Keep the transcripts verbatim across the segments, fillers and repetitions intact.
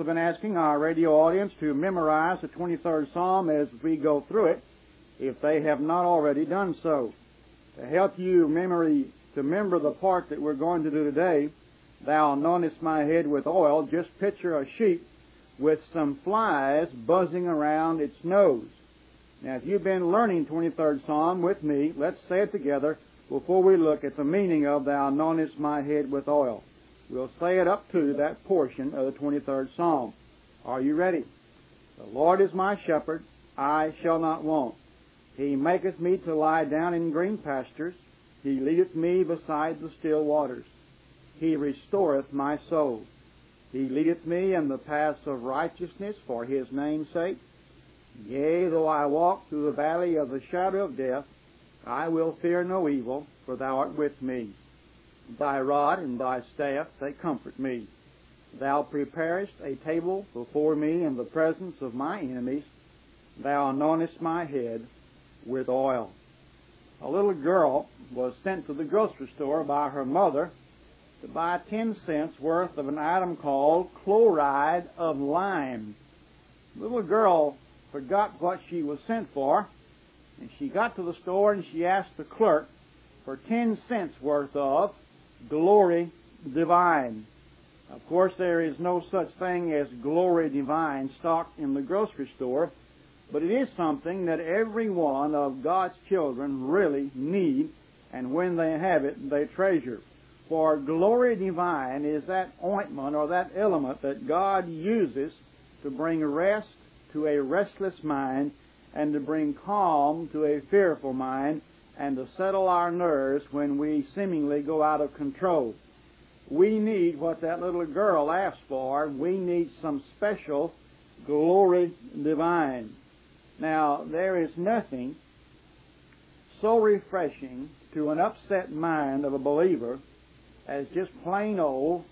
also been asking our radio audience to memorize the twenty-third Psalm as we go through it, if they have not already done so. To help you memory to remember the part that we're going to do today, Thou anointest my head with oil, just picture a sheep with some flies buzzing around its nose. Now, if you've been learning twenty-third Psalm with me, let's say it together before we look at the meaning of Thou anointest my head with oil. We'll say it up to that portion of the twenty-third Psalm. Are you ready? The Lord is my shepherd, I shall not want. He maketh me to lie down in green pastures. He leadeth me beside the still waters. He restoreth my soul. He leadeth me in the paths of righteousness for His name's sake. Yea, though I walk through the valley of the shadow of death, I will fear no evil, for Thou art with me. Thy rod and Thy staff, they comfort me. Thou preparest a table before me in the presence of my enemies. Thou anointest my head with oil. A little girl was sent to the grocery store by her mother to buy ten cents worth of an item called chloride of lime. The little girl forgot what she was sent for, and she got to the store and she asked the clerk for ten cents worth of Glory Divine. Of course, there is no such thing as Glory Divine stocked in the grocery store, but it is something that every one of God's children really need, and when they have it, they treasure. For Glory Divine is that ointment or that element that God uses to bring rest to a restless mind and to bring calm to a fearful mind and to settle our nerves when we seemingly go out of control. We need what that little girl asked for. We need some special Glory Divine. Now, there is nothing so refreshing to an upset mind of a believer as just plain old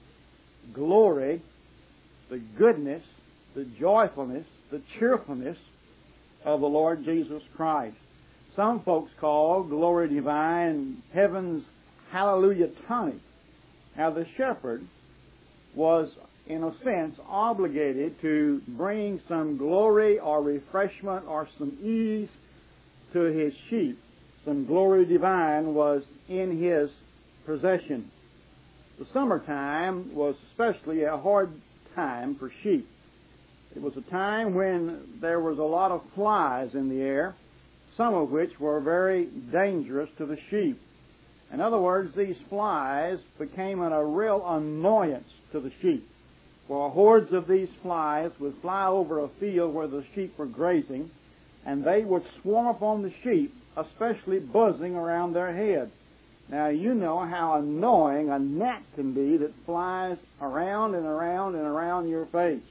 glory, the goodness, the joyfulness, the cheerfulness of the Lord Jesus Christ. Some folks call Glory Divine heaven's hallelujah tonic. Now, the shepherd was, in a sense, obligated to bring some glory or refreshment or some ease to his sheep. Some Glory Divine was in his possession. The summertime was especially a hard time for sheep. It was a time when there was a lot of flies in the air, some of which were very dangerous to the sheep. In other words, these flies became a real annoyance to the sheep. For hordes of these flies would fly over a field where the sheep were grazing, and they would swarm upon the sheep, especially buzzing around their head. Now, you know how annoying a gnat can be that flies around and around and around your face.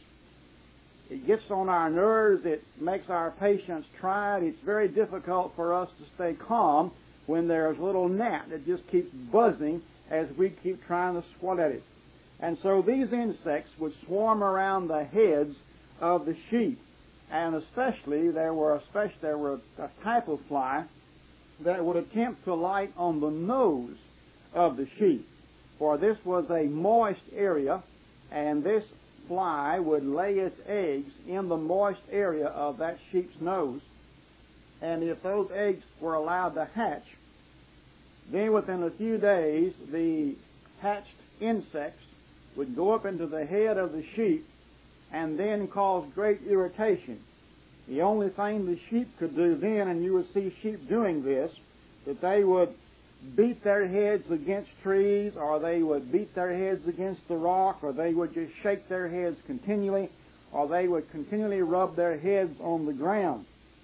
It gets on our nerves. It makes our patience tried. It's very difficult for us to stay calm when there's a little gnat that just keeps buzzing as we keep trying to swat at it. And so these insects would swarm around the heads of the sheep. And especially, there were, especially, there were a type of fly that would attempt to light on the nose of the sheep. For this was a moist area, and this fly would lay its eggs in the moist area of that sheep's nose. And if those eggs were allowed to hatch, then within a few days, the hatched insects would go up into the head of the sheep and then cause great irritation. The only thing the sheep could do then, and you would see sheep doing this, that they would beat their heads against trees, or they would beat their heads against the rock, or they would just shake their heads continually, or they would continually rub their heads on the ground.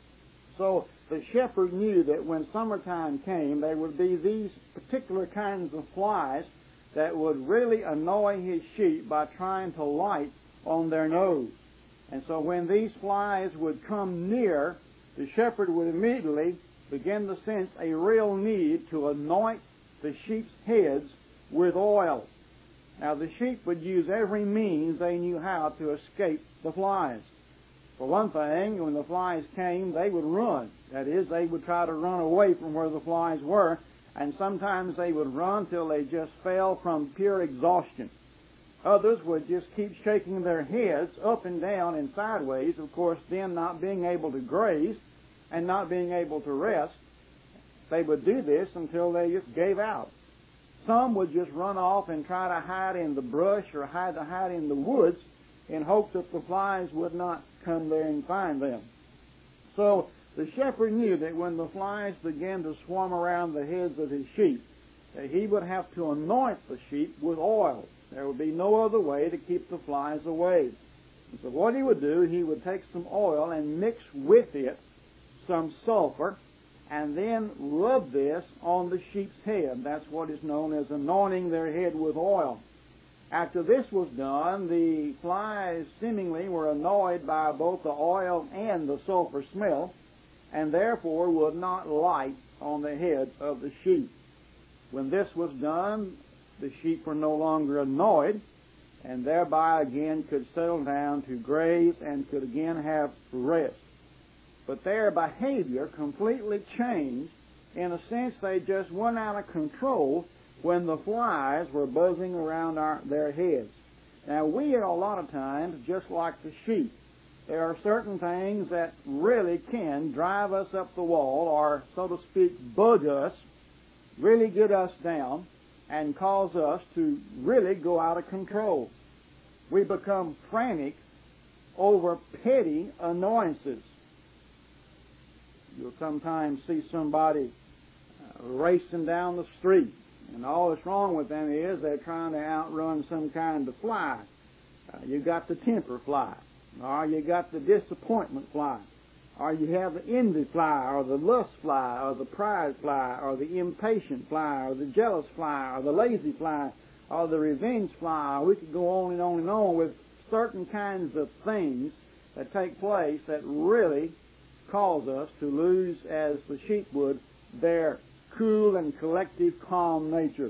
So the shepherd knew that when summertime came, there would be these particular kinds of flies that would really annoy his sheep by trying to light on their nose. And so when these flies would come near, the shepherd would immediately begin to sense a real need to anoint the sheep's heads with oil. Now, the sheep would use every means they knew how to escape the flies. For one thing, when the flies came, they would run. That is, they would try to run away from where the flies were, and sometimes they would run till they just fell from pure exhaustion. Others would just keep shaking their heads up and down and sideways, of course, then not being able to graze and not being able to rest. They would do this until they just gave out. Some would just run off and try to hide in the brush or hide to hide in the woods in hopes that the flies would not come there and find them. So the shepherd knew that when the flies began to swarm around the heads of his sheep, that he would have to anoint the sheep with oil. There would be no other way to keep the flies away. And so what he would do, he would take some oil and mix with it some sulfur, and then rub this on the sheep's head. That's what is known as anointing their head with oil. After this was done, the flies seemingly were annoyed by both the oil and the sulfur smell, and therefore would not light on the heads of the sheep. When this was done, the sheep were no longer annoyed, and thereby again could settle down to graze and could again have rest. But their behavior completely changed. In a sense, they just went out of control when the flies were buzzing around our, their heads. Now, we are a lot of times just like the sheep. There are certain things that really can drive us up the wall, or, so to speak, bug us, really get us down, and cause us to really go out of control. We become frantic over petty annoyances. You'll sometimes see somebody uh, racing down the street, and all that's wrong with them is they're trying to outrun some kind of fly. Uh, you got the temper fly, or you got the disappointment fly, or you have the envy fly, or the lust fly, or the pride fly, or the impatient fly, or the jealous fly, or the lazy fly, or the revenge fly. We could go on and on and on with certain kinds of things that take place that really cause us to lose, as the sheep would, their cool and collective calm nature.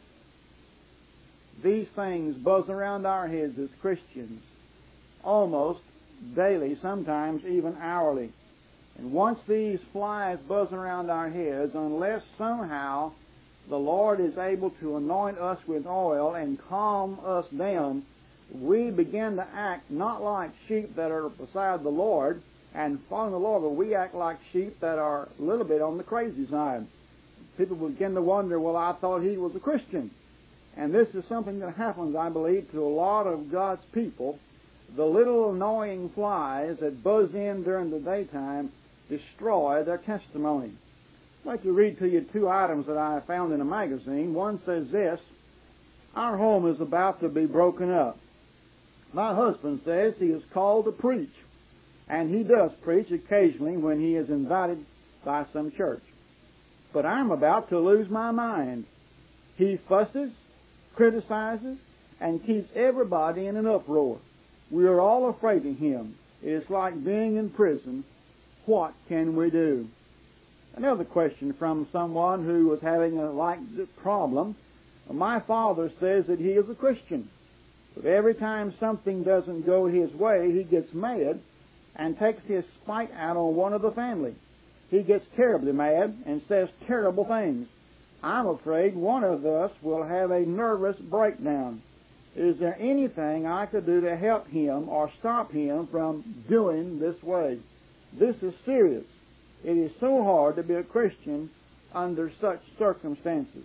These things buzz around our heads as Christians almost daily, sometimes even hourly. And once these flies buzz around our heads, unless somehow the Lord is able to anoint us with oil and calm us down, we begin to act not like sheep that are beside the Lord and following the Lord, but we act like sheep that are a little bit on the crazy side. People begin to wonder, well, I thought he was a Christian. And this is something that happens, I believe, to a lot of God's people. The little annoying flies that buzz in during the daytime destroy their testimony. I'd like to read to you two items that I found in a magazine. One says this: our home is about to be broken up. My husband says he is called to preach, and he does preach occasionally when he is invited by some church. But I'm about to lose my mind. He fusses, criticizes, and keeps everybody in an uproar. We are all afraid of him. It is like being in prison. What can we do? Another question from someone who was having a like problem. My father says that he is a Christian, but every time something doesn't go his way, he gets mad and takes his spite out on one of the family. He gets terribly mad and says terrible things. I'm afraid one of us will have a nervous breakdown. Is there anything I could do to help him or stop him from doing this way? This is serious. It is so hard to be a Christian under such circumstances.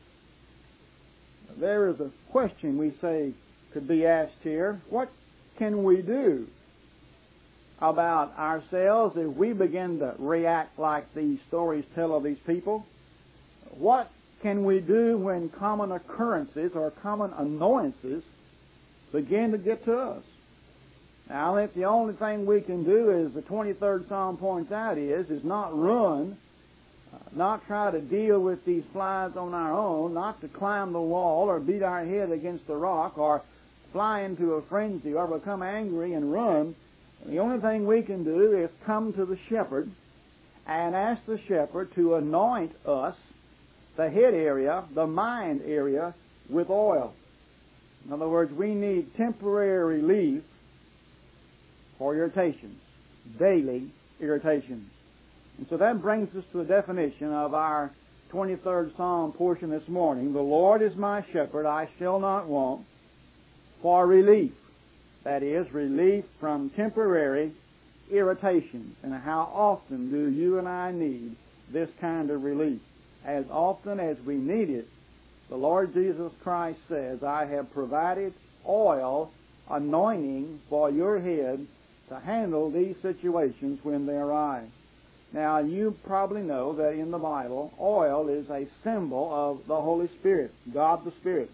There is a question we say could be asked here. What can we do about ourselves if we begin to react like these stories tell of these people? What can we do when common occurrences or common annoyances begin to get to us? Now, I think the only thing we can do, as the twenty-third Psalm points out, is, is not run, uh, not try to deal with these flies on our own, not to climb the wall or beat our head against the rock or fly into a frenzy or become angry and run. The only thing we can do is come to the shepherd and ask the shepherd to anoint us, the head area, the mind area, with oil. In other words, we need temporary relief for irritations, daily irritations. And so that brings us to the definition of our twenty-third Psalm portion this morning. The Lord is my shepherd, I shall not want. for relief. That is, relief from temporary irritations. And how often do you and I need this kind of relief? As often as we need it, the Lord Jesus Christ says, I have provided oil, anointing for your head to handle these situations when they arise. Now, you probably know that in the Bible, oil is a symbol of the Holy Spirit, God the Spirit.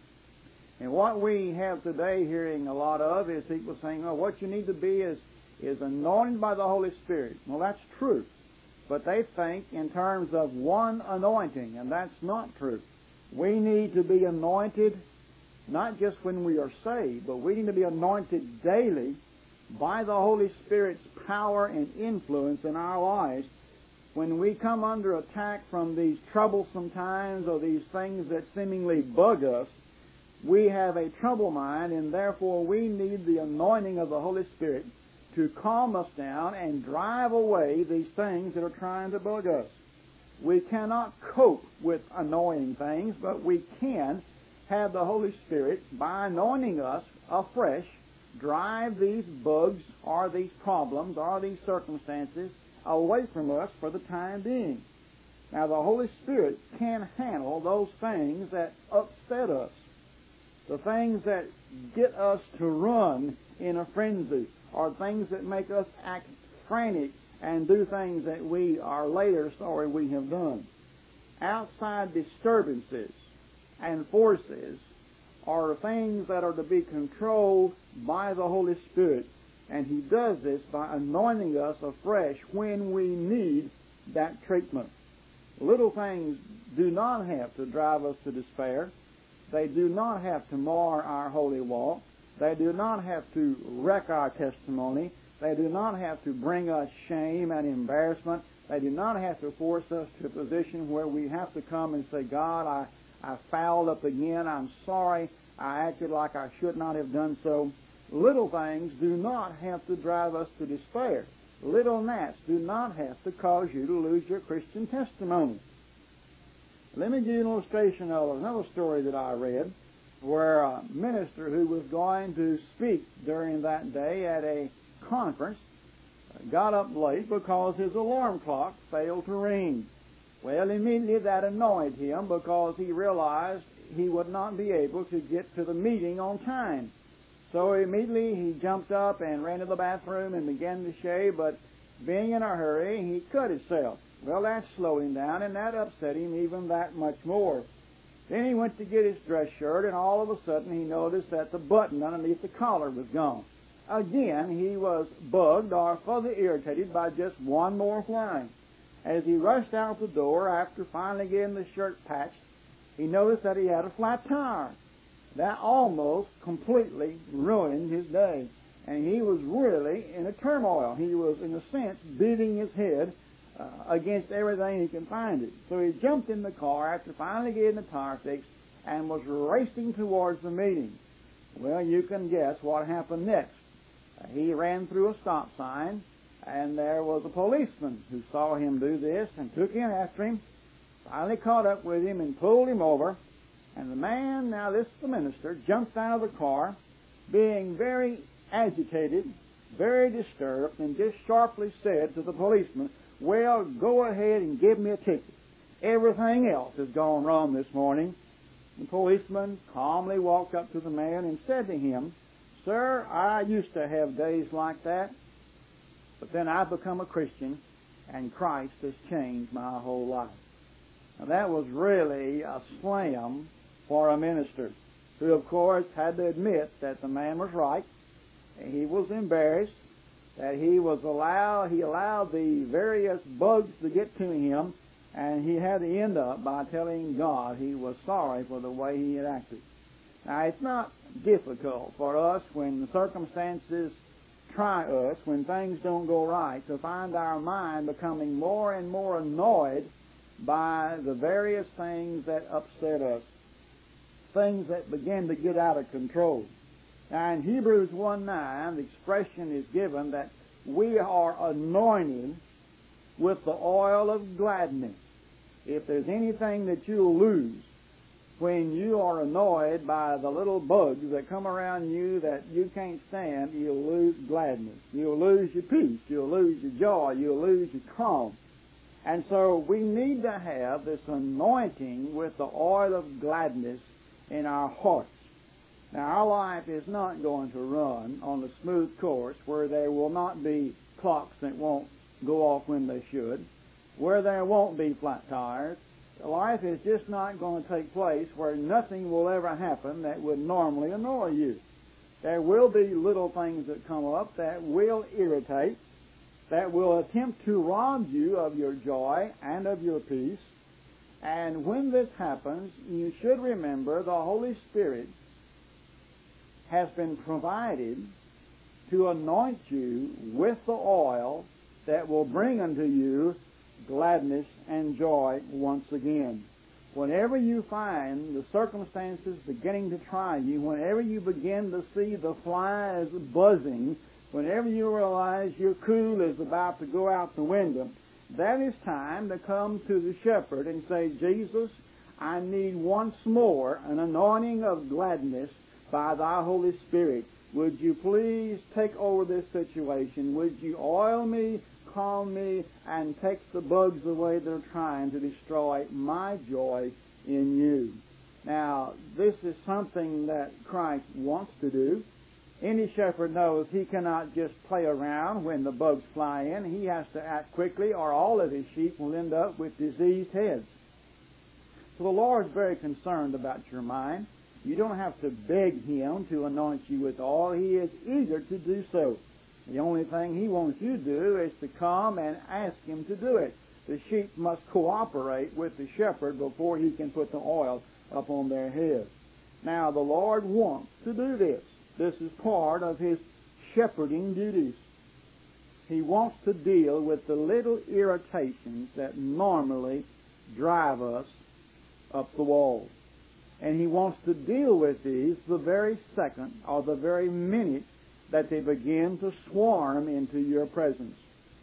And what we have today hearing a lot of is people saying, oh, what you need to be is, is anointed by the Holy Spirit. Well, that's true. But they think in terms of one anointing, and that's not true. We need to be anointed not just when we are saved, but we need to be anointed daily by the Holy Spirit's power and influence in our lives. When we come under attack from these troublesome times or these things that seemingly bug us, we have a troubled mind, and therefore we need the anointing of the Holy Spirit to calm us down and drive away these things that are trying to bug us. We cannot cope with annoying things, but we can have the Holy Spirit, by anointing us afresh, drive these bugs or these problems or these circumstances away from us for the time being. Now, the Holy Spirit can handle those things that upset us, the things that get us to run in a frenzy, or things that make us act frantic and do things that we are later sorry we have done. Outside disturbances and forces are things that are to be controlled by the Holy Spirit, and He does this by anointing us afresh when we need that treatment. Little things do not have to drive us to despair. They do not have to mar our holy walk. They do not have to wreck our testimony. They do not have to bring us shame and embarrassment. They do not have to force us to a position where we have to come and say, God, I I fouled up again. I'm sorry. I acted like I should not have done so. Little things do not have to drive us to despair. Little gnats do not have to cause you to lose your Christian testimony. Let me give you an illustration of another story that I read, where a minister who was going to speak during that day at a conference got up late because his alarm clock failed to ring. Well, immediately that annoyed him because he realized he would not be able to get to the meeting on time. So immediately he jumped up and ran to the bathroom and began to shave, but being in a hurry, he cut himself. Well, that slowed him down, and that upset him even that much more. Then he went to get his dress shirt, and all of a sudden he noticed that the button underneath the collar was gone. Again, he was bugged or further irritated by just one more fly. As he rushed out the door after finally getting the shirt patched, he noticed that he had a flat tire. That almost completely ruined his day, and he was really in a turmoil. He was, in a sense, beating his head uh, against everything he could find it. So he jumped in the car after finally getting the tire fixed and was racing towards the meeting. Well, you can guess what happened next. Uh, he ran through a stop sign, and there was a policeman who saw him do this and took in after him, finally caught up with him and pulled him over. And the man, now this is the minister, jumped out of the car, being very agitated, very disturbed, and just sharply said to the policeman, well, go ahead and give me a ticket. Everything else has gone wrong this morning. The policeman calmly walked up to the man and said to him, sir, I used to have days like that, but then I've become a Christian, and Christ has changed my whole life. Now, that was really a slam for a minister, who, of course, had to admit that the man was right. He was embarrassed that he was allowed, he allowed the various bugs to get to him, and he had to end up by telling God he was sorry for the way he had acted. Now, it's not difficult for us when circumstances try us, when things don't go right, to find our mind becoming more and more annoyed by the various things that upset us, things that begin to get out of control. Now, in Hebrews one nine, the expression is given that we are anointed with the oil of gladness. If there's anything that you'll lose when you are annoyed by the little bugs that come around you that you can't stand, you'll lose gladness. You'll lose your peace. You'll lose your joy. You'll lose your calm. And so we need to have this anointing with the oil of gladness in our hearts. Now, our life is not going to run on a smooth course where there will not be clocks that won't go off when they should, where there won't be flat tires. Life is just not going to take place where nothing will ever happen that would normally annoy you. There will be little things that come up that will irritate, that will attempt to rob you of your joy and of your peace. And when this happens, you should remember the Holy Spirit has been provided to anoint you with the oil that will bring unto you gladness and joy once again. Whenever you find the circumstances beginning to try you, whenever you begin to see the flies buzzing, whenever you realize your cool is about to go out the window, that is time to come to the shepherd and say, Jesus, I need once more an anointing of gladness by thy Holy Spirit. Would you please take over this situation? Would you oil me, calm me, and take the bugs away that are trying to destroy my joy in you? Now, this is something that Christ wants to do. Any shepherd knows he cannot just play around when the bugs fly in. He has to act quickly, or all of his sheep will end up with diseased heads. So the Lord's very concerned about your mind. You don't have to beg Him to anoint you with oil. He is eager to do so. The only thing He wants you to do is to come and ask Him to do it. The sheep must cooperate with the shepherd before He can put the oil upon their heads. Now, the Lord wants to do this. This is part of His shepherding duties. He wants to deal with the little irritations that normally drive us up the wall. And He wants to deal with these the very second or the very minute that they begin to swarm into your presence.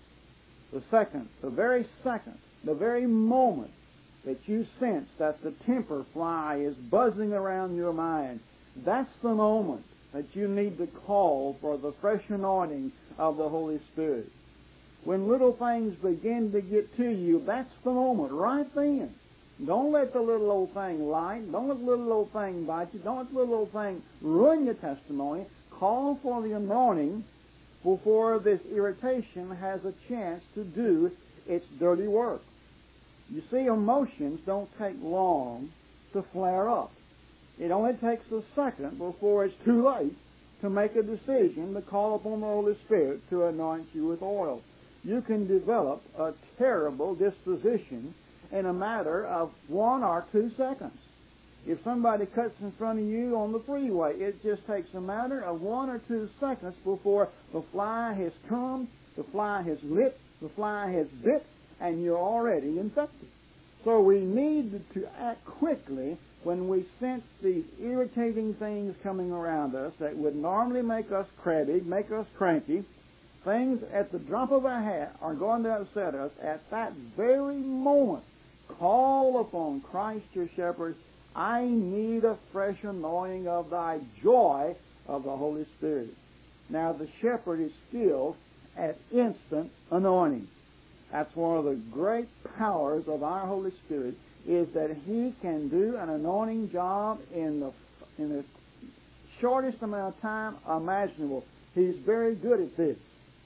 The second, the very second, the very moment that you sense that the temper fly is buzzing around your mind, that's the moment that you need to call for the fresh anointing of the Holy Spirit. When little things begin to get to you, that's the moment, right then. Don't let the little old thing light. Don't let the little old thing bite you. Don't let the little old thing ruin your testimony. Call for the anointing before this irritation has a chance to do its dirty work. You see, emotions don't take long to flare up. It only takes a second before it's too late to make a decision to call upon the Holy Spirit to anoint you with oil. You can develop a terrible disposition in a matter of one or two seconds. If somebody cuts in front of you on the freeway, it just takes a matter of one or two seconds before the fly has come, the fly has lit, the fly has bit, and you're already infected. So we need to act quickly when we sense these irritating things coming around us that would normally make us crabby, make us cranky. Things at the drop of a hat are going to upset us. At that very moment, call upon Christ your shepherd. I need a fresh anointing of thy joy of the Holy Spirit. Now, the shepherd is skilled at instant anointing. That's one of the great powers of our Holy Spirit, is that He can do an anointing job in the in the shortest amount of time imaginable. He's very good at this.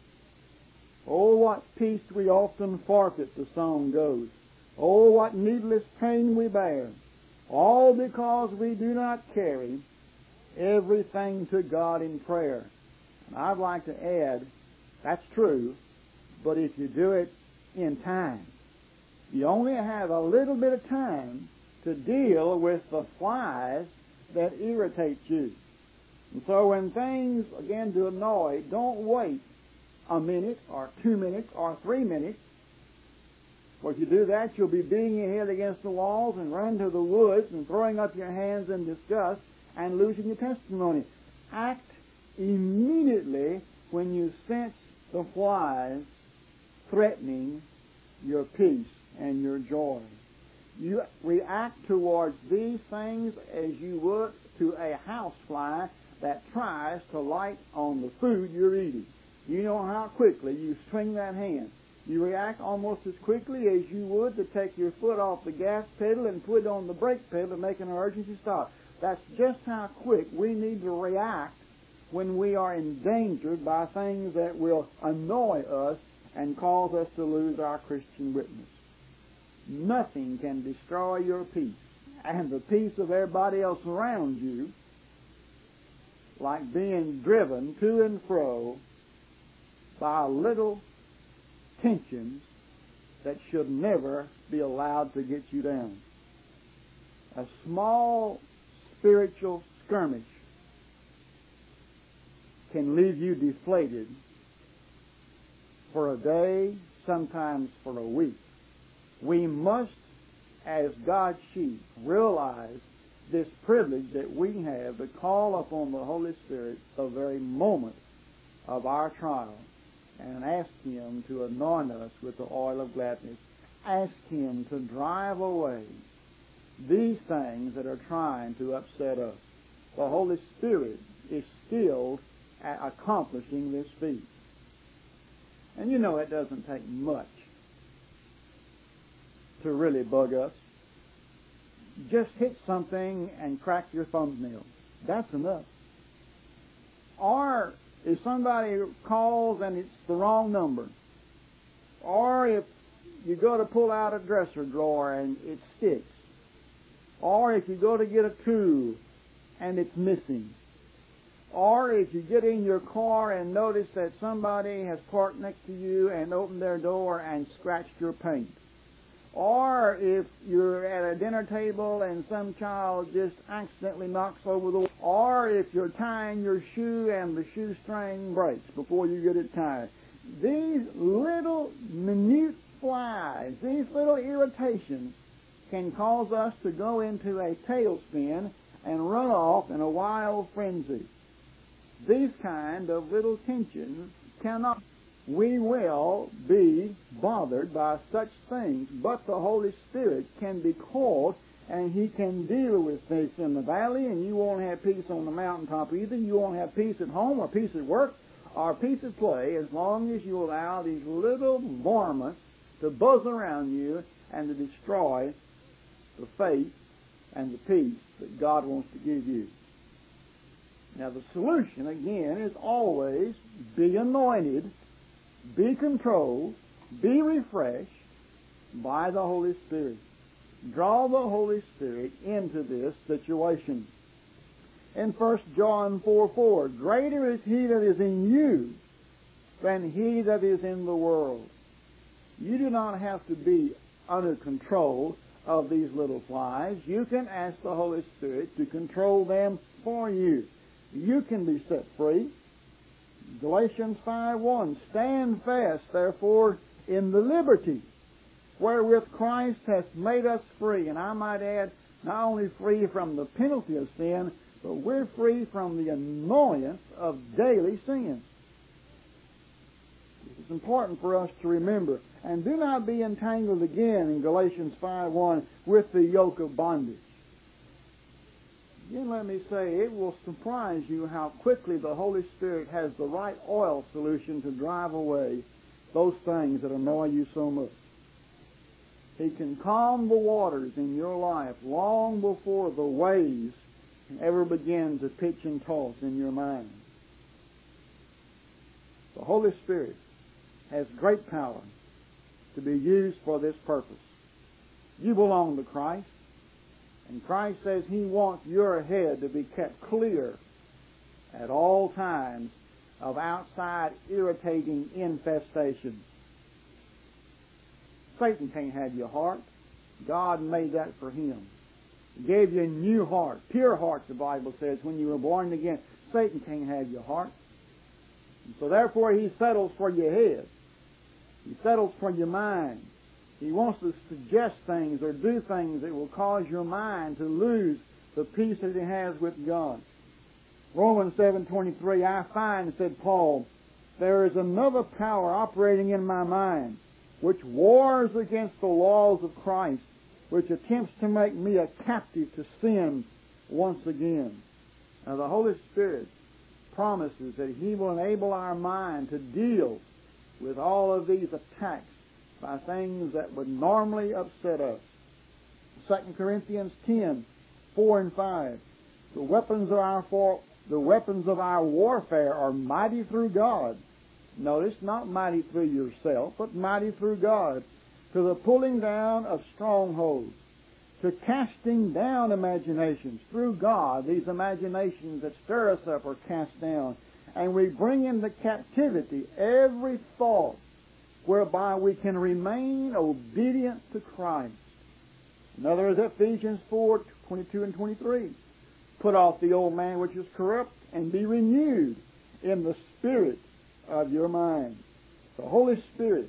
Oh, what peace we often forfeit, the song goes. Oh, what needless pain we bear, all because we do not carry everything to God in prayer. And I'd like to add, that's true, but if you do it in time, you only have a little bit of time to deal with the flies that irritate you. And so when things begin to annoy, don't wait a minute or two minutes or three minutes. For if you do that, you'll be beating your head against the walls and running to the woods and throwing up your hands in disgust and losing your testimony. Act immediately when you sense the flies threatening your peace and your joy. You react towards these things as you would to a housefly that tries to light on the food you're eating. You know how quickly you swing that hand. You react almost as quickly as you would to take your foot off the gas pedal and put it on the brake pedal to make an emergency stop. That's just how quick we need to react when we are endangered by things that will annoy us and cause us to lose our Christian witness. Nothing can destroy your peace and the peace of everybody else around you like being driven to and fro by little tensions that should never be allowed to get you down. A small spiritual skirmish can leave you deflated for a day, sometimes for a week. We must, as God's sheep, realize this privilege that we have to call upon the Holy Spirit the very moment of our trial and ask Him to anoint us with the oil of gladness. Ask Him to drive away these things that are trying to upset us. The Holy Spirit is skilled at accomplishing this feat. And you know it doesn't take much to really bug us. Just hit something and crack your thumbnail. That's enough. Or if somebody calls and it's the wrong number, or if you go to pull out a dresser drawer and it sticks, or if you go to get a tool and it's missing, or if you get in your car and notice that somebody has parked next to you and opened their door and scratched your paint, or if you're at a dinner table and some child just accidentally knocks over the, or if you're tying your shoe and the shoestring breaks before you get it tied. These little minute flies, these little irritations can cause us to go into a tailspin and run off in a wild frenzy. These kind of little tensions cannot. We will be bothered by such things, but the Holy Spirit can be called and He can deal with this in the valley, and you won't have peace on the mountaintop either. You won't have peace at home or peace at work or peace at play as long as you allow these little varmints to buzz around you and to destroy the faith and the peace that God wants to give you. Now the solution, again, is always be anointed, be controlled, be refreshed by the Holy Spirit. Draw the Holy Spirit into this situation. In First John four four, greater is He that is in you than he that is in the world. You do not have to be under control of these little flies. You can ask the Holy Spirit to control them for you. You can be set free. Galatians five one, stand fast, therefore, in the liberty wherewith Christ hath made us free. And I might add, not only free from the penalty of sin, but we're free from the annoyance of daily sin. It's important for us to remember. And do not be entangled again in Galatians five one with the yoke of bondage. Again, let me say, it will surprise you how quickly the Holy Spirit has the right oil solution to drive away those things that annoy you so much. He can calm the waters in your life long before the waves ever begin to pitch and toss in your mind. The Holy Spirit has great power to be used for this purpose. You belong to Christ. And Christ says He wants your head to be kept clear at all times of outside irritating infestations. Satan can't have your heart. God made that for him. He gave you a new heart, pure heart, the Bible says, when you were born again. Satan can't have your heart. And so therefore He settles for your head. He settles for your mind. He wants to suggest things or do things that will cause your mind to lose the peace that it has with God. Romans seven twenty-three, I find, said Paul, there is another power operating in my mind, which wars against the laws of Christ, which attempts to make me a captive to sin once again. Now, the Holy Spirit promises that He will enable our mind to deal with all of these attacks by things that would normally upset us. Second Corinthians ten, four and five. The weapons of our for, the weapons of our warfare are mighty through God. Notice, not mighty through yourself, but mighty through God, to the pulling down of strongholds, to casting down imaginations. Through God, these imaginations that stir us up are cast down, and we bring into captivity every thought whereby we can remain obedient to Christ. Another is Ephesians four, twenty-two and twenty-three. Put off the old man which is corrupt, and be renewed in the spirit of your mind. The Holy Spirit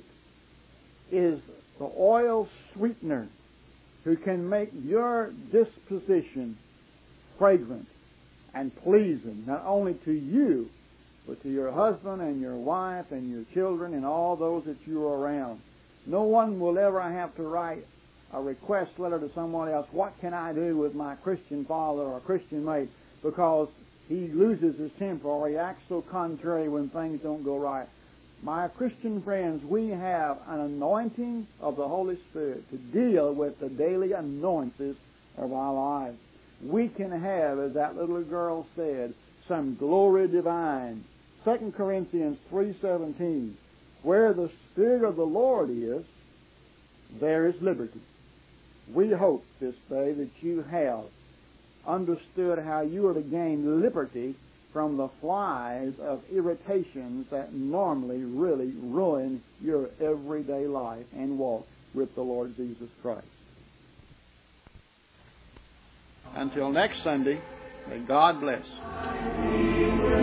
is the oil sweetener who can make your disposition fragrant and pleasing, not only to you, but to your husband and your wife and your children and all those that you are around. No one will ever have to write a request letter to someone else, what can I do with my Christian father or Christian mate, because he loses his temper or he acts so contrary when things don't go right. My Christian friends, we have an anointing of the Holy Spirit to deal with the daily annoyances of our lives. We can have, as that little girl said, some glory divine. Second Corinthians three seventeen, where the Spirit of the Lord is, there is liberty. We hope this day that you have understood how you are to gain liberty from the flies of irritations that normally really ruin your everyday life and walk with the Lord Jesus Christ. Until next Sunday, may God bless.